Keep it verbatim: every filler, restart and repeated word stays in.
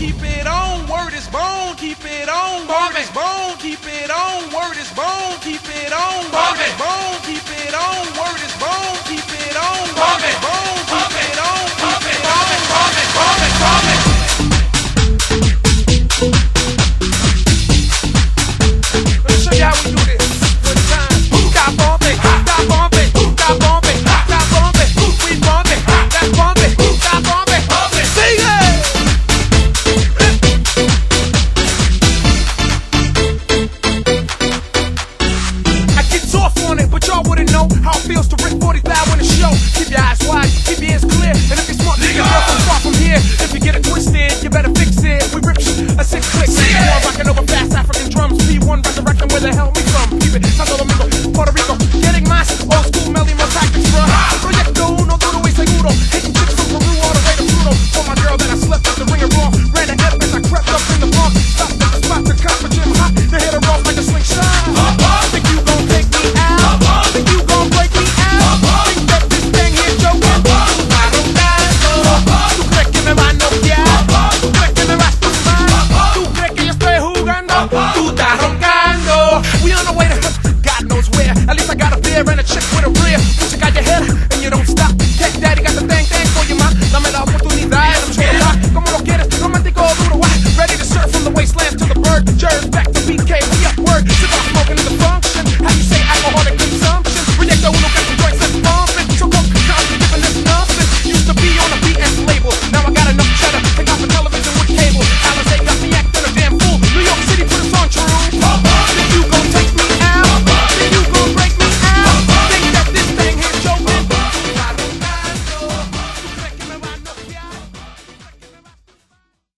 keep it on, word is bone, keep it on, word is bone, keep it on, word is bone, keep it on, word is bone, keep it on, word is bone, keep it on, word is bone.